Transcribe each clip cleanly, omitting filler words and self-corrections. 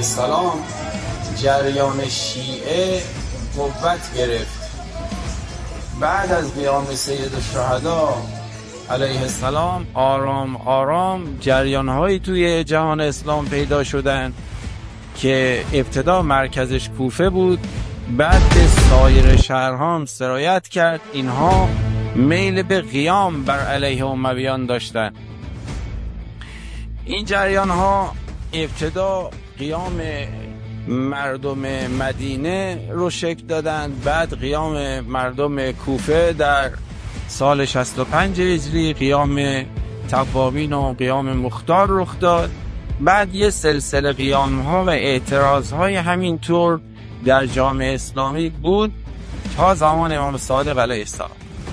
السلام جریان شیعه قوت گرفت. بعد از قیام سید الشهدا علیه السلام آرام آرام جریان‌هایی توی جهان اسلام پیدا شدن که ابتدا مرکزش کوفه بود، بعد به سایر شهرها هم سرایت کرد. اینها میل به قیام بر علیه امویان داشتن. این جریان‌ها ابتدا قیام مردم مدینه رو شکل دادن، بعد قیام مردم کوفه در سال 65 هجری، قیام توابین و قیام مختار رخ داد. بعد یه سلسله قیام‌ها و اعتراض‌های همینطور در جامعه اسلامی بود تا زمان امام صادق علیه السلام.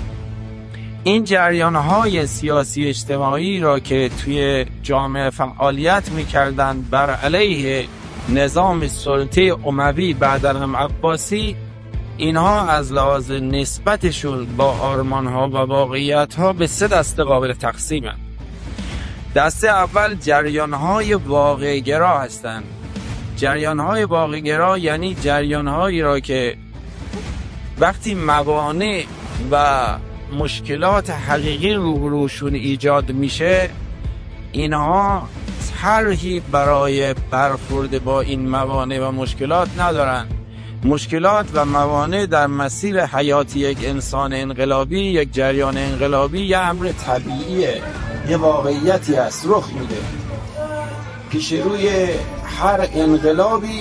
این جریان‌های سیاسی اجتماعی را که توی جامعه فعالیت می‌کردند بر علیه نظام سلطه اموی بعد از عباسی، اینها از لحاظ نسبتشون با آرمان‌ها و واقعیت‌ها به سه دسته قابل تقسیمند. دسته اول جریان‌های واقع‌گرا هستند. جریان‌های واقع‌گرا یعنی جریان‌هایی را که وقتی موانع و مشکلات حقیقی روبروشون ایجاد میشه، اینها طرحی برای برخورد با این موانع و مشکلات ندارن. مشکلات و موانع در مسیر حیاتی یک انسان انقلابی، یک جریان انقلابی، یه امر طبیعیه، یه واقعیتی است، رخ میده. پیش روی هر انقلابی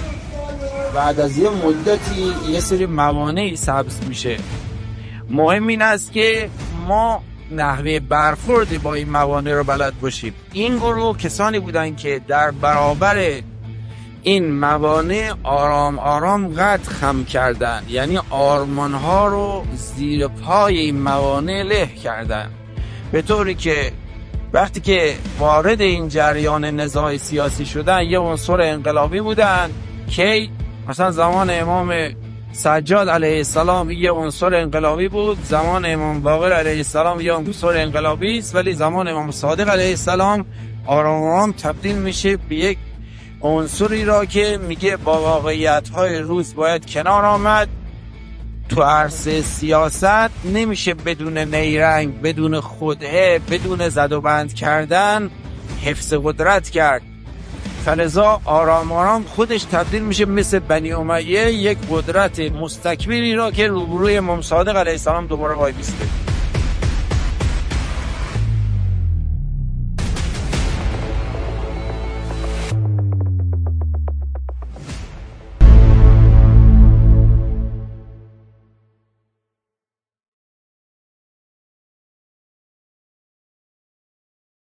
بعد از یه مدتی یه سری موانعی سبز میشه. مهم این است که ما نحوه برخورد با این موانع رو بلد باشیم. این گروه کسانی بودن که در برابر این موانع آرام آرام قد خم کردن، یعنی آرمانها رو زیر پای این موانع له کردن، به طوری که وقتی که وارد این جریان نزاع سیاسی شدن یه عنصر انقلابی بودن که مثلا زمان امام سجاد علیه السلام یه عنصر انقلابی بود، زمان امام باقر علیه السلام یه عنصر انقلابی است، ولی زمان امام صادق علیه السلام آرام آرام تبدیل میشه به یک عنصری را که میگه با واقعیت‌های روز باید کنار آمد. تو عرصه سیاست نمیشه بدون نیرنگ، بدون خدعه، بدون زد و بند کردن حفظ قدرت کرد. فلذا آرام آرام خودش تبدیل میشه مثل بنی امیه یک قدرت مستکبری را که روبروی امام صادق علیه السلام دوباره وای میسته.